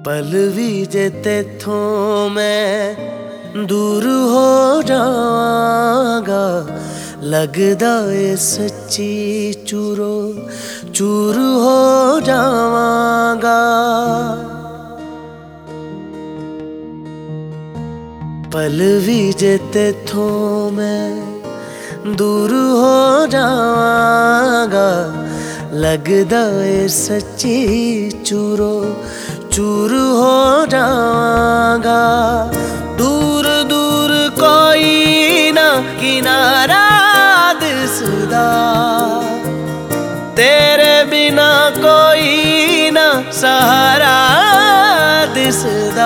पल भी जे तेथों मैं दूर हो जावांगा, लगदा ए सच्ची चूरो चूर हो जावांगा। पल भी जे तेथों मैं दूर हो जावांगा, लगदा ए सच्ची चूरो चूर हो जावांगा। दूर दूर कोई ना किनारा दिसदा, तेरे बिना कोई ना सहारा दिसदा।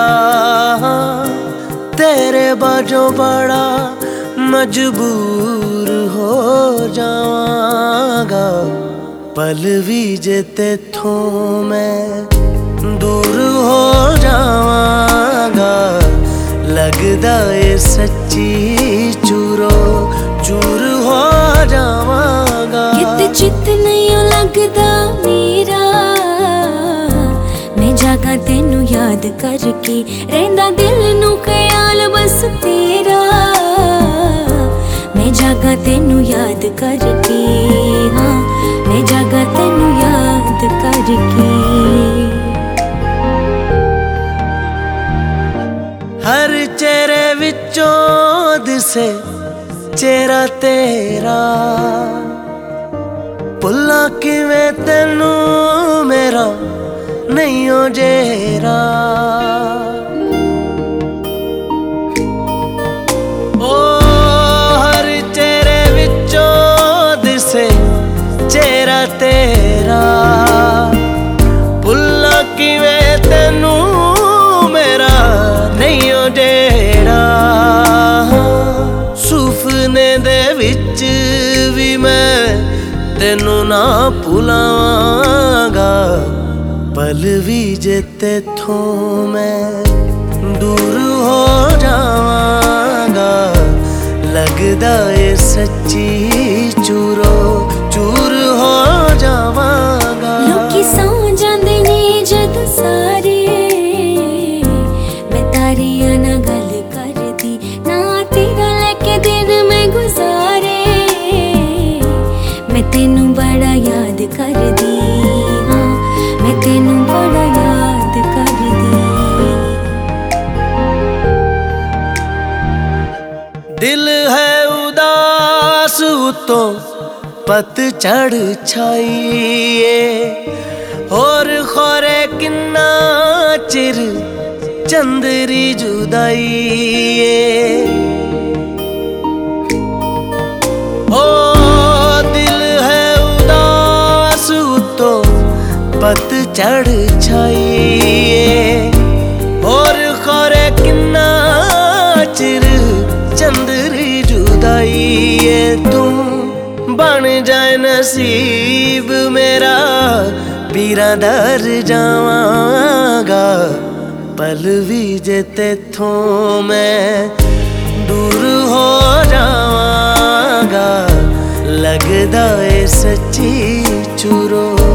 तेरे बाजों बड़ा मजबूर हो जावांगा, पल भी जे तेथों मैं दूर हो जावांगा, लगदा ए सच्ची चूरो चूर हो जावांगा। कित चित नहीं लगदा मेरा, मैं जागा तेनू याद करके, रहिंदा दिल नू ख्याल बस तेरा। मैं जागा तेनू याद करके, हाँ मैं जागा तेनू याद करके। हर चेहरे विचों दिसे चेहरा तेरा, भुल्ला किवें तैनू मेरा नहीं हो जेरा। ओ हर चेहरे विचों दिसे चेहरा तेरा, भुल्ला किवें तैनू मेरा नहीं हो जेड़ा। सुपने दे विच भी मैं तेनू ना भुलावांगा, पल भी जे तेथों मैं दूर हो जावांगा, लगदा ए सच्ची चूरो चूर हो जावांगा। लोकी सौ जांदे ने जद सारे, मैं तारिया ना गल करदी, ना तेरा लेके दिन मैं गुजारे। मैं तेनू बड़ा याद करदी, हाँ मैं तेनू बड़ा याद करदी। दिल है उदास तो पतझड़ छाईए, और खोरे किन्ना चिर चंदरी जुदाई। ओ दिल है उदास तो पतझड़ छाईए, और खोरे किन्ना चिर चंदरी जुदाई। तू बन जाए नसीब मेरा, पीरा दर जावांगा, पल भी जे तेथों मैं दूर हो जावांगा, लगदा ए सच्ची चूरो